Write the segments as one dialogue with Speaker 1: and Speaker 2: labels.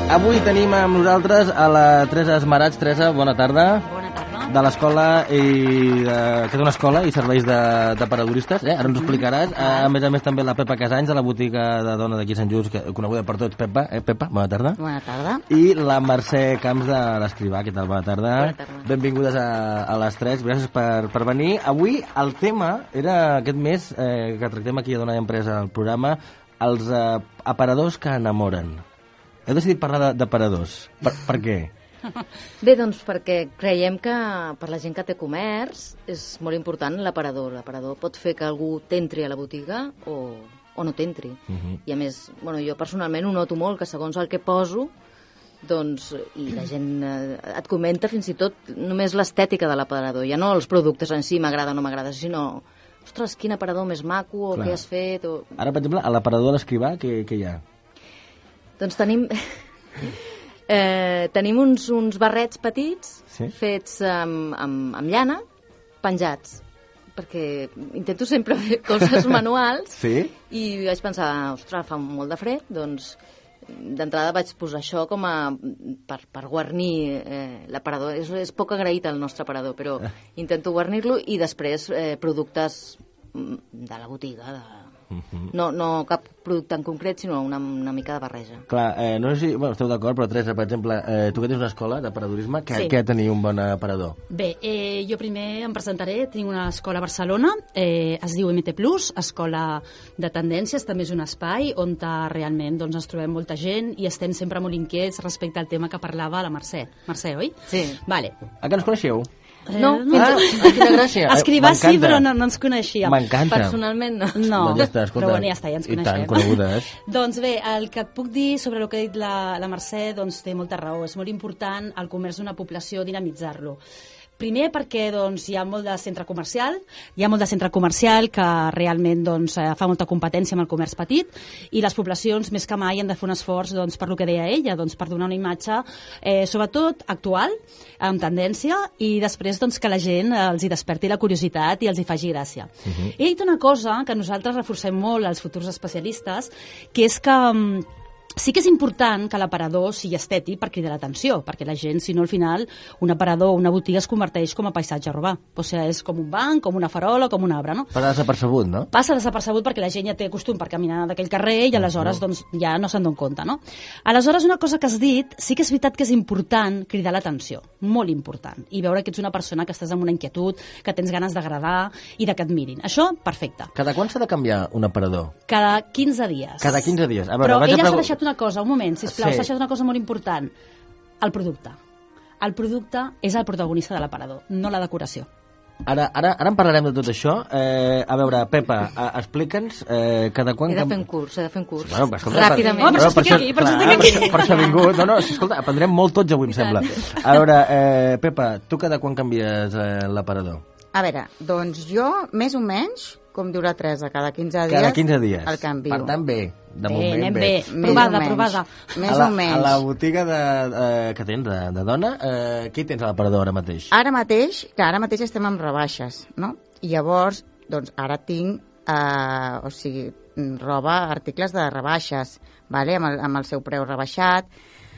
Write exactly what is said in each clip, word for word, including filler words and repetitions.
Speaker 1: Avui tenim amb nosaltres a la Teresa Esmarats. Teresa, bona tarda.
Speaker 2: Bona tarda.
Speaker 1: De l'escola, i de, que és una escola i serveis de, de paradoristes, eh? Ara ens ho explicaràs. A més a més també la Pepa Casanys, de la botiga de dona d'aquí Sant Just, que, coneguda per tots. Pepa, eh, Pepa, bona tarda.
Speaker 2: Bona tarda.
Speaker 1: I la Mercè Camps de l'Escrivà. Què tal? Bona tarda.
Speaker 2: Bona tarda.
Speaker 1: Benvingudes a, a les tres. Gràcies per, per venir. Avui el tema era aquest mes eh, que tractem aquí a Dona i Empresa al programa, els eh, aparadors que enamoren. Heu decidit parlar d'aparadors. Per, per què?
Speaker 3: Bé, doncs perquè creiem que per la gent que té comerç és molt important l'aparador. L'aparador pot fer que algú t'entri a la botiga o, o no t'entri. Uh -huh. I a més, bueno, jo personalment ho noto molt, que segons el que poso, doncs, i la gent eh, et comenta fins i tot només l'estètica de l'aparador, ja no els productes en si, m'agrada o no m'agrada, sinó, ostres, quin aparador més maco, o Clar. Què has fet... O...
Speaker 1: Ara, per exemple, a l'aparador de l'Escrivà, què, què hi ha?
Speaker 3: Doncs tenim... Eh, tenim uns, uns barrets petits, sí? fets amb, amb, amb llana, penjats, perquè intento sempre fer coses manuals,
Speaker 1: sí?
Speaker 3: I vaig pensar, ostres, fa molt de fred, doncs d'entrada vaig posar això com a per, per guarnir eh, l'aparador. És, és poc agraït el nostre aparador, però intento guarnir-lo, i després eh, productes de la botiga, de... Uh-huh. No, no cap producte en concret, sinó una, una mica de barreja.
Speaker 1: Clar, eh, no sé si bueno, esteu d'acord, però Teresa, per exemple, eh, tu que tens una escola d'aparadorisme, què
Speaker 2: sí.
Speaker 1: ha de tenir un bon aparador?
Speaker 2: Bé, eh, jo primer em presentaré. Tinc una escola a Barcelona, eh, es diu M T plus, Escola de Tendències. També és un espai on realment doncs, ens trobem molta gent i estem sempre molt inquiets respecte al tema que parlava la Mercè. Mercè, oi?
Speaker 3: Sí.
Speaker 2: Vale.
Speaker 1: A que ens coneixeu?
Speaker 2: Eh,
Speaker 3: no,
Speaker 2: no.
Speaker 1: Ah, quina gràcia.
Speaker 2: Escrivà sí, però no, no ens coneixíem.
Speaker 1: M'encanta.
Speaker 3: Personalment no.
Speaker 2: No,
Speaker 1: doncs ja està, escolta,
Speaker 2: però bueno, ja està, ja ens coneixem.
Speaker 1: I tant, conegudes.
Speaker 2: Doncs bé, el que et puc dir sobre el que ha dit la, la Mercè, doncs té molta raó. És molt important el comerç d'una població dinamitzar-lo. Primer perquè doncs, hi ha molt de centre comercial, hi ha molt de centre comercial que realment doncs, fa molta competència amb el comerç petit, i les poblacions més que mai han de fer un esforç doncs, per lo que deia ella, doncs, per donar una imatge eh, sobretot actual, amb tendència, i després doncs, que la gent eh, els hi desperti la curiositat i els hi faci gràcia. Uh -huh. He dit una cosa que nosaltres reforcem molt als futurs especialistes, que és que sí que és important que l'aparador sigui estètic per cridar l'atenció, perquè la gent, si no, al final, un aparador o una botiga es converteix com a paisatge urbà. O sigui, és com un banc, com una farola, com un arbre, no?
Speaker 1: Passa desapercebut, no?
Speaker 2: Passa desapercebut perquè la gent ja té costum per caminar d'aquell carrer i aleshores doncs, ja no se'n dona compte, no? Aleshores, una cosa que has dit, sí que és veritat que és important cridar l'atenció, molt important, i veure que ets una persona que estàs amb una inquietud, que tens ganes d'agradar i de que et mirin. Això, perfecte.
Speaker 1: Cada quan s'ha de canviar un aparador?
Speaker 2: Cada quinze dies.
Speaker 1: Cada quinze dies. A veure,
Speaker 2: Però
Speaker 1: vaig
Speaker 2: ella
Speaker 1: a
Speaker 2: s'ha deixat una cosa, un moment, sisplau,
Speaker 1: sí.
Speaker 2: s'ha deixat una cosa molt important. El producte. El producte és el protagonista de l'aparador, no la decoració.
Speaker 1: Ara, ara, ara en parlarem de tot això. Eh, a veure, Pepa, a, explica'ns eh, cada quan...
Speaker 3: He de fer un curs, he de fer un curs.
Speaker 1: Bueno, escolta,
Speaker 3: ràpidament.
Speaker 2: Oh, per això estic aquí, per això estic aquí.
Speaker 1: Per això he vingut. No, no, escolta, aprendrem molt tots avui, em sembla. A veure, eh, Pepa, tu cada quan canvies eh, l'aparador?
Speaker 4: A veure, doncs jo, més o menys, com diu la Teresa, cada quinze dies...
Speaker 1: Cada quinze dies.
Speaker 4: El canvio.
Speaker 1: Per tant, bé. De
Speaker 2: bé,
Speaker 1: moment,
Speaker 2: anem
Speaker 1: bé.
Speaker 2: bé.
Speaker 4: Més
Speaker 2: Provada,
Speaker 4: o menys.
Speaker 2: provada.
Speaker 4: Més
Speaker 1: a la,
Speaker 4: o menys.
Speaker 1: A la botiga de, eh, que tens de, de dona, eh, qui tens a l'aparador ara mateix?
Speaker 4: Ara mateix, que ara mateix estem amb rebaixes, no? I llavors, doncs ara tinc, eh, o sigui, roba, articles de rebaixes, vale? amb, el, amb el seu preu rebaixat.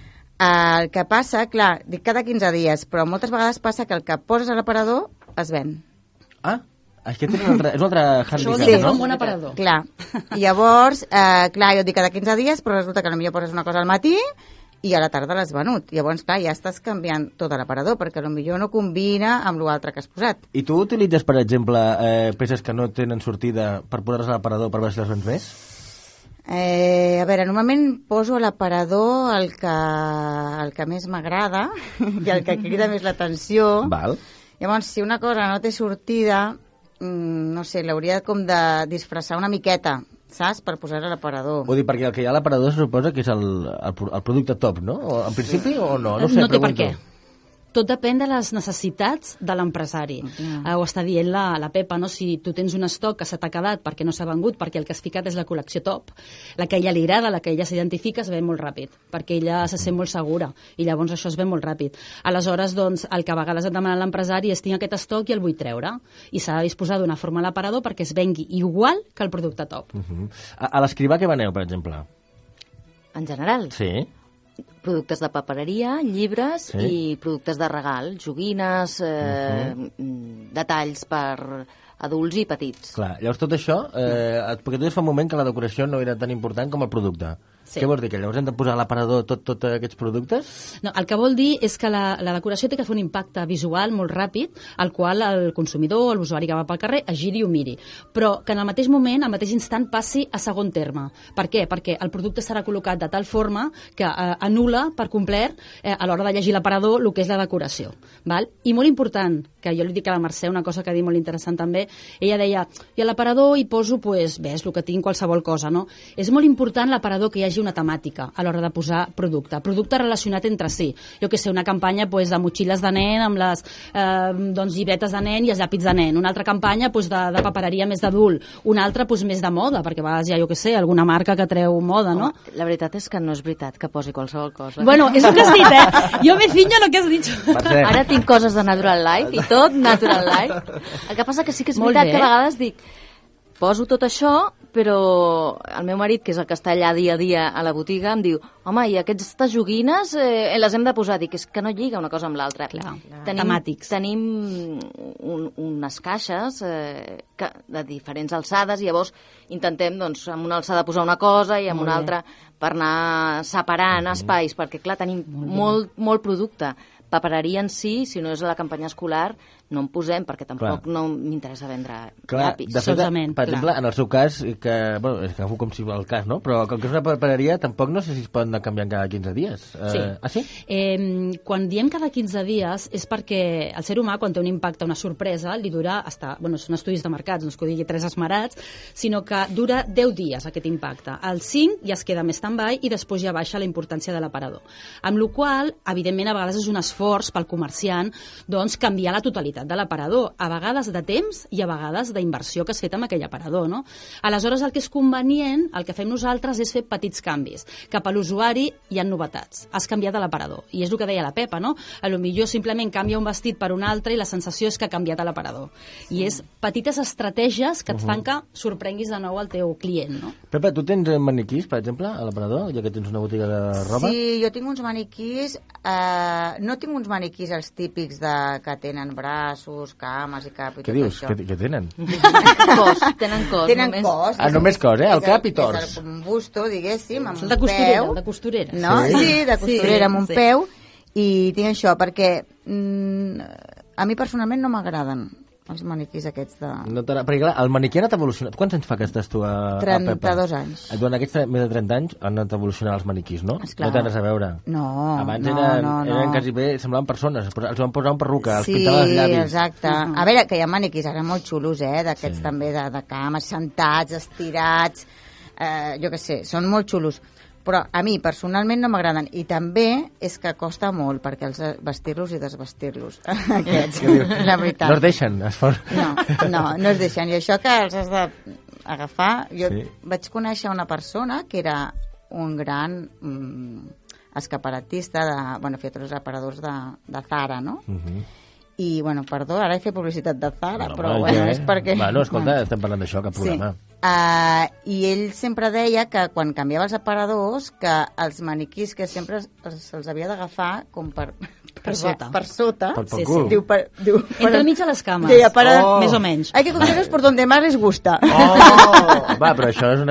Speaker 4: Eh, el que passa, clar, dic cada quinze dies, però moltes vegades passa que el que poses a l'aparador es ven.
Speaker 1: Ah, és que tens un altre, és un altre handicap,
Speaker 2: Això vol dir
Speaker 4: Sí.
Speaker 2: que fa
Speaker 1: no?
Speaker 2: un bon aparador.
Speaker 4: Clar, i llavors, eh, clar, jo et dic cada quinze dies, però resulta que potser poses una cosa al matí i a la tarda l'has venut. Llavors, clar, ja estàs canviant tot l'aparador, perquè potser no combina amb l'altre que has posat.
Speaker 1: I tu utilitzes, per exemple, eh, peces que no tenen sortida per posar-les a l'aparador per veure si les vens més?
Speaker 4: Eh, a veure, normalment poso a l'aparador el que, el que més m'agrada i el que crida més l'atenció.
Speaker 1: Val.
Speaker 4: Llavors, si una cosa no té sortida, mm, no sé, l'hauria com de disfressar una miqueta, saps? Per posar a l'aparador.
Speaker 1: Vull dir, perquè el que hi ha a l'aparador se suposa que és el, el, el producte top, no? O, en principi, sí. o no? No, sé,
Speaker 2: no té per
Speaker 1: pregunto.
Speaker 2: què. Tot depèn de les necessitats de l'empresari. Mm. Uh, ho està dient la, la Pepa, no? Si tu tens un estoc que se t'ha quedat perquè no s'ha vengut, perquè el que has ficat és la col·lecció top, la que a ella li agrada, la que ella s'identifica, es ven molt ràpid, perquè ella se sent molt segura, i llavors això es ven molt ràpid. Aleshores, doncs, el que a vegades et demana l'empresari és tinc aquest estoc i el vull treure, i s'ha de disposar d'una forma a l'aparador perquè es vengui igual que el producte top.
Speaker 1: Uh -huh. A, a l'Escrivà què veneu, per exemple?
Speaker 3: En general?
Speaker 1: Sí.
Speaker 3: productes de papereria, llibres
Speaker 1: Sí.
Speaker 3: i productes de regal, joguines, eh,
Speaker 1: Mhm.
Speaker 3: detalls per adults i petits.
Speaker 1: Clar, llavors tot això, eh, et- perquè tu dius fa un moment que la decoració no era tan important com el producte.
Speaker 2: Sí.
Speaker 1: Què vols dir? Que llavors hem de posar a l'aparador tot, tot aquests productes?
Speaker 2: No, el que vol dir és que la, la decoració té que fer un impacte visual molt ràpid, al qual el consumidor, l'usuari que va pel carrer, es giri i ho miri. Però que en el mateix moment, al mateix instant, passi a segon terme. Per què? Perquè el producte serà col·locat de tal forma que eh, anul·la per complet eh, a l'hora de llegir l'aparador el que és la decoració. Val? I molt important, que jo li dic a la Mercè una cosa que ha dit molt interessant també, ella deia, i a l'aparador hi poso, pues, ves, el que tinc, qualsevol cosa, no? És molt important l'aparador que hi hagi una temàtica a l'hora de posar producte. Producte relacionat entre si. Jo que sé, una campanya pues, de motxilles de nen amb les eh, doncs, llibretes de nen i els llapis de nen. Una altra campanya pues, de, de papereria més d'adult. Una altra pues, més de moda, perquè a vegades hi ha, jo que sé, alguna marca que treu moda, no?
Speaker 3: Home, la veritat és que no és veritat que posi qualsevol cosa.
Speaker 2: Bueno, és el que has dit, eh? Jo me finyo en el que has dit.
Speaker 1: Mercè.
Speaker 3: Ara tinc coses de Natural Life i tot Natural Life. El que passa que sí que és
Speaker 2: Molt
Speaker 3: veritat
Speaker 2: bé.
Speaker 3: que a vegades dic poso tot això, però el meu marit, que és el que està allà dia a dia a la botiga, em diu, home, i aquestes joguines eh, les hem de posar? Dic, és que no lliga una cosa amb l'altra.
Speaker 2: Clar,
Speaker 3: Tenim,
Speaker 2: temàtics.
Speaker 3: tenim un, unes caixes eh, que, de diferents alçades i llavors intentem doncs, amb una alçada posar una cosa i amb
Speaker 2: Molt
Speaker 3: una
Speaker 2: bé.
Speaker 3: altra per anar separant espais, perquè clar, tenim molt, molt producte. Papereria en si, si no és a la campanya escolar, no en posem, perquè tampoc
Speaker 1: Clar.
Speaker 3: no m'interessa vendre
Speaker 1: Clar,
Speaker 3: llapis.
Speaker 1: de fet,
Speaker 2: Solament,
Speaker 1: per
Speaker 2: clar.
Speaker 1: exemple, en el seu cas, que, bueno, és que agafo com si el cas, no? Però com que és una papereria, tampoc no sé si es poden anar canviant cada quinze dies.
Speaker 2: Sí.
Speaker 1: Eh, ah, sí?
Speaker 2: Eh, quan diem cada quinze dies és perquè el ser humà, quan té un impacte, una sorpresa, li dura hasta, bueno, són estudis de mercats, no és que ho digui tres esmerats, sinó que dura deu dies aquest impacte. Al cinc ja es queda més stand-by i després ja baixa la importància de l'aparador. Amb la qual cosa, evidentment, a vegades és un esforç pel comerciant doncs, canviar la totalitat de l'aparador, a vegades de temps i a vegades d'inversió que has fet amb aquell aparador. No? Aleshores, el que és convenient, el que fem nosaltres és fer petits canvis. Cap a l'usuari hi ha novetats. Has canviat de l'aparador. I és el que deia la Pepa, no? A lo millor simplement canvia un vestit per un altre i la sensació és que ha canviat a l'aparador. I és petites estratègies que et fan que sorprenguis de nou el teu client, no?
Speaker 1: Pepa, tu tens eh, maniquís, per exemple, a l'aparador, ja que tens una botiga de roba?
Speaker 4: Sí, jo tinc uns maniquís, eh, no tinc uns maniquís els típics de, que tenen braços, cames i cap i
Speaker 1: Què
Speaker 4: tot
Speaker 1: dius?
Speaker 4: això.
Speaker 1: Què, què tenen?
Speaker 3: Cos, tenen cos.
Speaker 4: Tenen
Speaker 3: només.
Speaker 4: cos.
Speaker 1: Ah,
Speaker 4: és
Speaker 1: només
Speaker 4: un-
Speaker 1: cos, eh? El
Speaker 4: és
Speaker 1: cap i tors.
Speaker 4: És el, un busto, diguéssim, amb
Speaker 2: El
Speaker 4: un
Speaker 2: de costurera,
Speaker 4: peu.
Speaker 2: el de costurera.
Speaker 4: No?
Speaker 1: Sí?
Speaker 4: Sí, de costurera,
Speaker 2: Sí,
Speaker 4: amb un
Speaker 2: sí.
Speaker 4: peu. I tinc això, perquè mm, a mi personalment no m'agraden els maniquís aquests de...
Speaker 1: No t'agrada- perquè clar, el maniquí ha anat evolucionant. Quants anys fa que estàs tu a, a Pepa?
Speaker 4: trenta-dos anys.
Speaker 1: Durant aquests més de trenta anys han anat evolucionant els maniquís, no?
Speaker 4: Esclar.
Speaker 1: No tenen res a veure.
Speaker 4: No,
Speaker 1: Abans
Speaker 4: no,
Speaker 1: eren,
Speaker 4: no, no.
Speaker 1: eren quasi bé, semblaven persones, però els van posar un perruca, els
Speaker 4: Sí,
Speaker 1: pintaven els llavis.
Speaker 4: exacte. A veure, que hi ha maniquís ara molt xulos, eh? D'aquests
Speaker 1: Sí.
Speaker 4: també de, de cames, sentats, estirats, eh, jo què sé, són molt xulos. Però a mi personalment no m'agraden. I també és que costa molt perquè els vestir-los i desvestir-los. Aquests, la veritat.
Speaker 1: No es deixen, es fan...
Speaker 4: No, no, no es deixen. I això que els has d'agafar... Jo
Speaker 1: Sí.
Speaker 4: sí. vaig conèixer una persona que era un gran mm, escaparatista, de, bueno, feia tots els aparadors de, de Zara, no?
Speaker 1: Uh -huh.
Speaker 4: I, bueno, perdó, ara he fet publicitat de Zara,
Speaker 1: Bueno,
Speaker 4: però
Speaker 1: home,
Speaker 4: bueno,
Speaker 1: ja,
Speaker 4: és perquè...
Speaker 1: Bueno, escolta, estem parlant d'això, cap problema.
Speaker 4: Sí. Uh, I ell sempre deia que quan canviava els aparadors, que els maniquís que sempre els, se'ls havia d'agafar com per...
Speaker 2: Per sota.
Speaker 4: Per sota.
Speaker 1: Per, pel
Speaker 2: Sí,
Speaker 1: cul.
Speaker 4: Diu, per, diu,
Speaker 2: Entre mig de les cames.
Speaker 4: Deia, para...
Speaker 1: Oh.
Speaker 2: Més o menys.
Speaker 4: Hay que cogerlos por donde más les gusta.
Speaker 1: Oh! Va, però això és una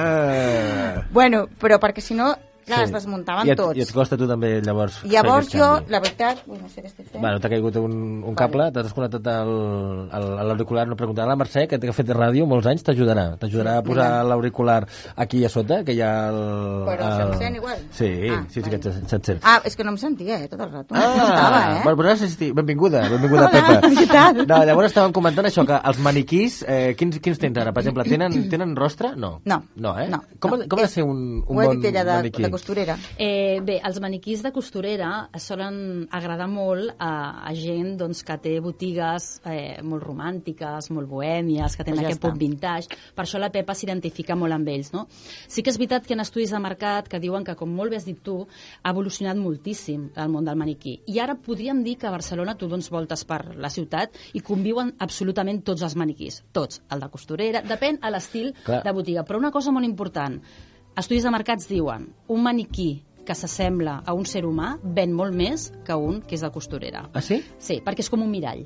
Speaker 1: mica...
Speaker 4: Bueno, però perquè si no, clar,
Speaker 1: Sí.
Speaker 4: es desmuntaven
Speaker 1: I et,
Speaker 4: tots.
Speaker 1: I et costa a tu també, llavors, fer
Speaker 4: Llavors
Speaker 1: aquest
Speaker 4: jo,
Speaker 1: canvi.
Speaker 4: la veritat, ui, no sé què estic fent.
Speaker 1: Bueno, t'ha caigut un, un cable, t'has desconnectat el- el- l'auricular, no preguntarà la Mercè, que ha fet de ràdio molts anys, t'ajudarà. T'ajudarà a posar l'auricular aquí a sota, que hi ha el...
Speaker 4: Però
Speaker 1: el...
Speaker 4: se'm sent igual?
Speaker 1: Sí,
Speaker 4: Ah,
Speaker 1: sí, sí
Speaker 4: vale.
Speaker 1: que et, se't sent.
Speaker 4: Ah, és que no em sentia, eh, tot el rato.
Speaker 1: Ah,
Speaker 4: No estava, eh?
Speaker 1: bueno, però ara sí, sí, benvinguda, benvinguda,
Speaker 4: Hola,
Speaker 1: Pepa.
Speaker 4: què tal?
Speaker 1: No, llavors estàvem comentant això, que els maniquís, eh, quins, quins tens ara? Per exemple, tenen, tenen rostre? No.
Speaker 4: No.
Speaker 1: No, eh?
Speaker 4: No,
Speaker 1: com,
Speaker 4: no.
Speaker 1: com ha de
Speaker 4: És-
Speaker 1: ser un, un
Speaker 4: Ho he
Speaker 1: bon
Speaker 4: dit ella de,
Speaker 1: maniquí?
Speaker 4: de costurera.
Speaker 2: Eh, bé, els maniquís de costurera solen agradar molt a, a gent doncs, que té botigues eh, molt romàntiques, molt bohèmies, que tenen
Speaker 4: Pues ja
Speaker 2: aquest
Speaker 4: està.
Speaker 2: punt vintage. Per això la Pepa s'identifica molt amb ells. No? Sí que és veritat que hi ha estudis de mercat que diuen que, com molt bé has dit tu, ha evolucionat moltíssim el món del maniquí. I ara podríem dir que a Barcelona tu dones voltes per la ciutat i conviuen absolutament tots els maniquís. Tots. El de costurera, depèn a l'estil
Speaker 1: Clar.
Speaker 2: de botiga. Però una cosa molt important, estudis de mercats diuen un maniquí que s'assembla a un ser humà ven molt més que un que és de costurera.
Speaker 1: Ah, sí?
Speaker 2: Sí, perquè és com un mirall.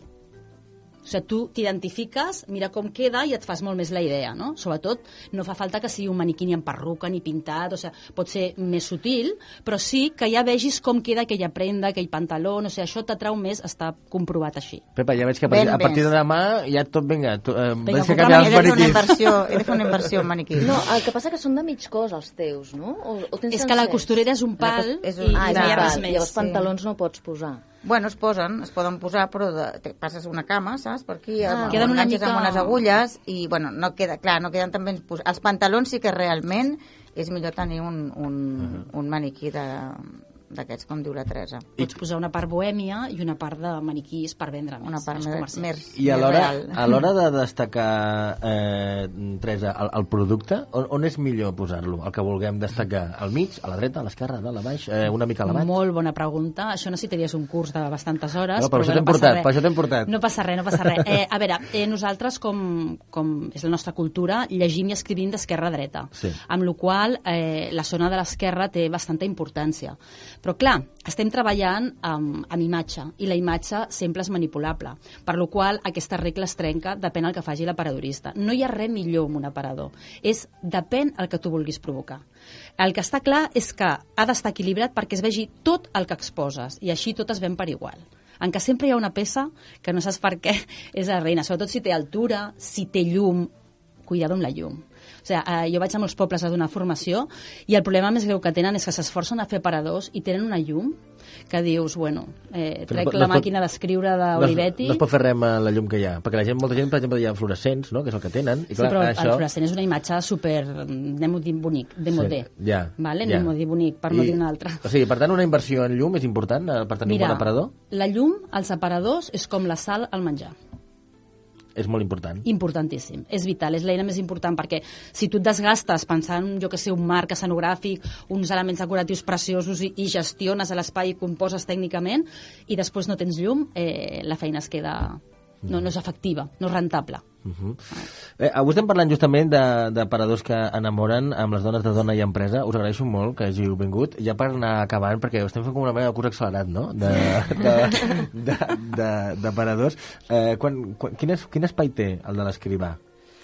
Speaker 2: O sigui, tu t'identifiques, mira com queda i et fas molt més la idea, no? Sobretot, no fa falta que sigui un maniquí ni amb perruca ni pintat, o sigui, pot ser més sutil, però sí que ja vegis com queda aquella prenda, aquell pantaló, o sigui, això t'atrau més, està comprovat així.
Speaker 1: Pepa, ja veig que a partir,
Speaker 4: Ben
Speaker 1: a partir
Speaker 4: més.
Speaker 1: de demà ja tot, vinga, tu, eh,
Speaker 2: Vinga,
Speaker 1: veig que
Speaker 2: compra
Speaker 1: canviar
Speaker 4: He
Speaker 1: els
Speaker 4: de fer una
Speaker 1: maniquís.
Speaker 4: inversió, he de fer una inversió en maniquís.
Speaker 3: No, el que passa que són de mig cos, els teus, no? O, o tens
Speaker 2: És que la
Speaker 3: sencers?
Speaker 2: costurera és un pal
Speaker 4: És
Speaker 2: i,
Speaker 4: un-
Speaker 3: Ah,
Speaker 2: i
Speaker 3: és
Speaker 2: no hi ha
Speaker 3: un
Speaker 2: res
Speaker 3: pal.
Speaker 2: més.
Speaker 3: Llavors pantalons no pots posar.
Speaker 4: Bueno, es posen, es poden posar, però de, te passes una cama, saps, per aquí,
Speaker 3: Ah.
Speaker 4: amb,
Speaker 2: Queden una
Speaker 4: enganxes
Speaker 2: mica-
Speaker 4: amb unes agulles, i, bueno, no queda, clar, no queden tan ben posats. Els pantalons sí que realment és millor tenir un, un, un maniquí de d'aquests, com diu la Teresa.
Speaker 2: Pots posar una part bohèmia i una part de maniquís per vendre més.
Speaker 4: Una part
Speaker 2: més
Speaker 4: més,
Speaker 2: comercial.
Speaker 4: més,
Speaker 1: I a
Speaker 4: més
Speaker 1: l'hora
Speaker 4: real.
Speaker 1: a l'hora de destacar, eh, Teresa, el, el producte, on, on és millor posar-lo? El que vulguem destacar? Al mig, a la dreta, a l'esquerra, a dalt, a baix, eh, una mica elevat?
Speaker 2: Molt bona pregunta. Això necessitaries un curs de bastantes hores.
Speaker 1: No, per això
Speaker 2: bé,
Speaker 1: t'hem
Speaker 2: passa
Speaker 1: portat,
Speaker 2: res.
Speaker 1: per això t'hem portat.
Speaker 2: No passa res, no passa res. Eh, a veure, eh, nosaltres, com, com és la nostra cultura, llegim i escrivim d'esquerra a dreta.
Speaker 1: Sí.
Speaker 2: Amb la qual eh, la zona de l'esquerra té bastanta importància. Però, clar, estem treballant amb, amb imatge, i la imatge sempre és manipulable, per la qual aquesta regla es trenca, depèn del que faci l'aparadorista. No hi ha res millor amb un aparador. És, depèn el que tu vulguis provocar. El que està clar és que ha d'estar equilibrat perquè es vegi tot el que exposes, i així tot es ven per igual. En què sempre hi ha una peça que no saps per què és la reina, sobretot si té altura, si té llum, cuidado amb la llum. O sigui, eh, jo vaig a molts pobles a donar formació i el problema més greu que tenen és que s'esforcen a fer aparadors i tenen una llum que dius, bueno, eh,
Speaker 1: Que no
Speaker 2: trec
Speaker 1: pot-
Speaker 2: la
Speaker 1: no es pot-
Speaker 2: màquina d'escriure
Speaker 1: No es,
Speaker 2: d'Olivetti,
Speaker 1: no es pot fer res amb la llum que hi ha, perquè la gent, molta gent, per exemple, hi ha fluorescents, no?, que és el que tenen, i
Speaker 2: sí,
Speaker 1: clar,
Speaker 2: però el
Speaker 1: això...
Speaker 2: fluorescent és una imatge super, anem-ho dir bonic, de modé.
Speaker 1: Sí, ja,
Speaker 2: Vale?
Speaker 1: ja.
Speaker 2: Anem-ho dir bonic, per no dir una altra.
Speaker 1: O sigui, per tant, una inversió en llum és important eh, per tenir
Speaker 2: Mira,
Speaker 1: un bon aparador?
Speaker 2: la llum als aparadors és com la sal al menjar.
Speaker 1: És molt important.
Speaker 2: Importantíssim, és vital, és l'eina més important, perquè si tu et desgastes pensant, jo que sé, un marc escenogràfic, uns elements decoratius preciosos i, i gestiones l'espai i composes tècnicament i després no tens llum, eh, la feina es queda... No, no és efectiva, no és rentable.
Speaker 1: Uh -huh. eh, avui estem parlant justament de, de paradors que enamoren amb les dones de Dona i Empresa. Us agraeixo molt que hàgiu vingut. Ja per anar acabant, perquè estem fent com una mena de curs accelerat, no?, de, de, de, de, de paradors. Eh, quan, quan, quin, es, quin espai té el de l'escrivà?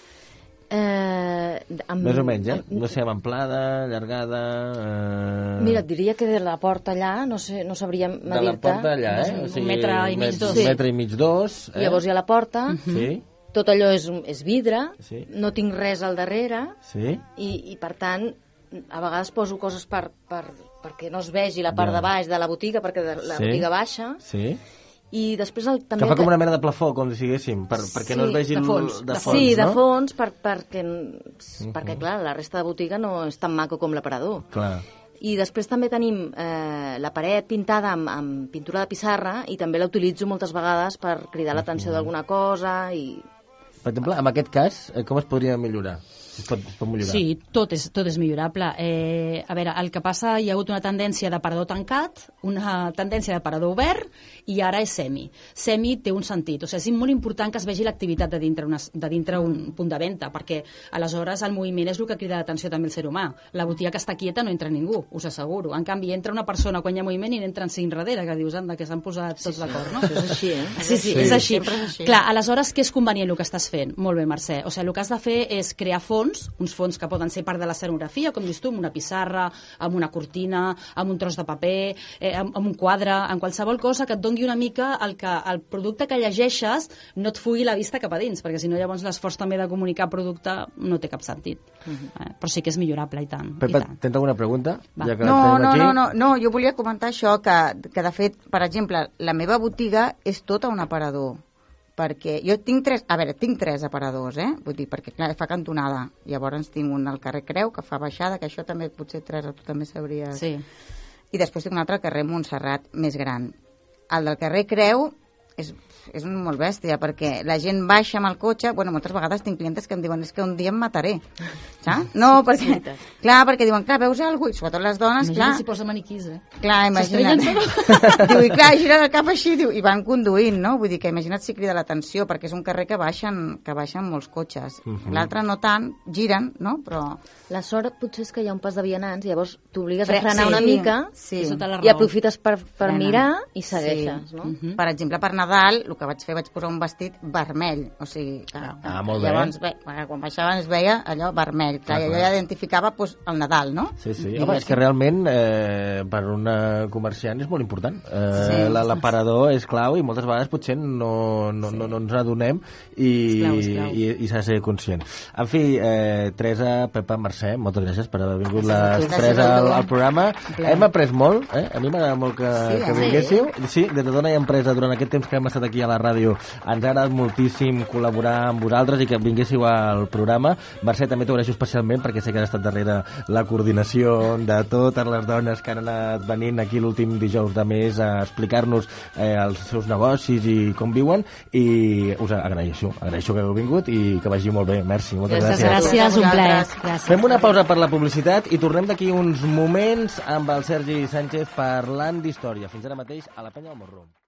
Speaker 3: Eh, amb...
Speaker 1: Més o menys, eh? No sé, amb amplada, allargada... Eh...
Speaker 3: Mira, et diria que de la porta allà, no sé, no sabria
Speaker 1: de
Speaker 3: medir-te.
Speaker 1: la porta allà, eh?
Speaker 2: Un- un metre i mig, dos.
Speaker 1: Un metre i mig, dos. Eh?
Speaker 3: Llavors hi ha la porta,
Speaker 1: Sí,
Speaker 3: tot allò és, és vidre,
Speaker 1: Sí.
Speaker 3: no tinc res al darrere,
Speaker 1: sí.
Speaker 3: i, i per tant, a vegades poso coses per, per, perquè no es vegi la part
Speaker 1: Ja.
Speaker 3: de baix de la botiga, perquè de la
Speaker 1: Sí.
Speaker 3: botiga baixa,
Speaker 1: Sí.
Speaker 3: i després el, també...
Speaker 1: Que fa com una mena de plafó, com si diguéssim, per, perquè no es vegi...
Speaker 2: de
Speaker 1: el-
Speaker 2: fons,
Speaker 1: de
Speaker 2: de
Speaker 1: fons,
Speaker 3: Sí, de
Speaker 1: no?
Speaker 3: fons, per, perquè, uh-huh. perquè, clar, la resta de botiga no és tan maco com l'aparador.
Speaker 1: Clar.
Speaker 3: I després també tenim eh, la paret pintada amb, amb pintura de pissarra i també la utilitzo moltes vegades per cridar l'atenció d'alguna cosa i...
Speaker 1: Per exemple, en aquest cas, eh, com es podria millorar? Es pot, es pot millorar?
Speaker 2: Sí, tot és, tot és millorable. Eh, a veure, el que passa, hi ha hagut una tendència d'aparador tancat, una tendència d'aparador obert, i ara és semi. Semi té un sentit, o sigui, és molt important que es vegi l'activitat de dintre, una, de dintre un punt de venda, perquè aleshores el moviment és el que crida l'atenció també el ser humà. La botiga que està quieta no entra ningú, us asseguro. En canvi, entra una persona quan hi ha moviment i n'entren cinc darrere, que dius, anda, que s'han posat tots d'acord, no?
Speaker 3: Això és així, eh?
Speaker 2: Sí, sí,
Speaker 1: Sí.
Speaker 2: és així.
Speaker 4: Sempre és així.
Speaker 2: Clar, aleshores, què és convenient el que estàs fent? Molt bé, Mercè. O sigui, el que has de fer és crear fons, uns fons que poden ser part de l'escenografia, com dius tu, amb una pissarra, amb una cortina, amb un tros de paper, eh, amb, amb un quadre, amb qualsevol cosa que et dongui una mica el, que, el producte que llegeixes no et fugui la vista cap a dins, perquè si no llavors l'esforç també de comunicar producte no té cap sentit. Uh-huh. eh, però sí que és millorable, i tant.
Speaker 1: Pepa,
Speaker 2: i tant.
Speaker 1: tens alguna pregunta?
Speaker 2: Va.
Speaker 1: Ja que
Speaker 4: No,
Speaker 1: la tenim
Speaker 4: no,
Speaker 1: aquí.
Speaker 4: no, no, no, jo volia comentar això, que, que de fet, per exemple, la meva botiga és tota un aparador, perquè jo tinc tres, a veure, tinc tres aparadors, eh? Vull dir, perquè clar, fa cantonada, llavors tinc un al carrer Creu, que fa baixada, que això també potser tres, tu també sabries.
Speaker 2: Sí.
Speaker 4: I després tinc un altre al carrer Montserrat, més gran. El del carrer Creu és és un molt bèstia, perquè la gent baixa amb el cotxe, bueno, moltes vegades tinc clientes que em diuen és que un dia em mataré, saps? No, perquè, clar, perquè diuen, clar, veus alguna cosa, i sobretot les dones,
Speaker 2: Imagina
Speaker 4: clar...
Speaker 2: si posa maniquís, eh?
Speaker 4: Clar, imagina't. Diu, i clar, gira el cap així, diu, i van conduint, no? Vull dir que imagina't si crida l'atenció, perquè és un carrer que baixen, que baixen molts cotxes. Uh -huh. L'altre no tant, giren, no? Però...
Speaker 3: La sort potser és que hi ha un pas de vianants, llavors t'obligues
Speaker 4: Fre-
Speaker 3: a frenar
Speaker 4: sí,
Speaker 3: una mica
Speaker 4: sí.
Speaker 3: i aprofites per, per
Speaker 4: Frenen.
Speaker 3: mirar i segueixes,
Speaker 4: Sí.
Speaker 3: no?
Speaker 2: Uh -huh.
Speaker 4: Per exemple, per Nadal, el que vaig fer, vaig posar un vestit vermell, o sigui, clar,
Speaker 1: Ah, molt bé.
Speaker 4: llavors, bé, quan baixaven es veia allò vermell, clar,
Speaker 1: Ah,
Speaker 4: i allò
Speaker 1: clar.
Speaker 4: ja identificava pues, el Nadal, no?
Speaker 1: Sí, sí.
Speaker 4: I
Speaker 1: Home, és
Speaker 4: així.
Speaker 1: que realment eh, per una comerciant és molt important. Eh,
Speaker 4: Sí.
Speaker 1: la- L'aparador és clau i moltes vegades potser no, no, no, no ens adonem i,
Speaker 2: És clau, és clau.
Speaker 1: i, i s'ha de ser conscient. En fi, eh, Teresa, Pepa, Mercè, moltes gràcies per haver vingut les
Speaker 4: Gràcies
Speaker 1: tres
Speaker 4: a
Speaker 1: al,
Speaker 4: tu.
Speaker 1: al programa.
Speaker 4: plaer.
Speaker 1: Hem après molt, eh? A mi m'agrada molt que,
Speaker 4: Sí,
Speaker 1: que
Speaker 4: eh?
Speaker 1: vinguéssiu. Sí, des de Dona i Empresa, durant aquest temps que hem estat aquí a la ràdio, ens ha agradat moltíssim col·laborar amb vosaltres i que vinguéssiu al programa. Mercè, també t'ho agraeixo especialment perquè sé que has estat darrere la coordinació de totes les dones que han anat venint aquí l'últim dijous de mes a explicar-nos eh, els seus negocis i com viuen, i us agraeixo, agraeixo que heu vingut i que vagi molt bé. Merci, moltes
Speaker 2: Gràcies,
Speaker 1: gràcies.
Speaker 2: gràcies, un plaer.
Speaker 4: Gràcies.
Speaker 2: Gràcies.
Speaker 1: Fem una pausa per la publicitat i tornem d'aquí uns moments amb el Sergi Sánchez parlant d'història. Fins ara mateix a la Penya del Morro.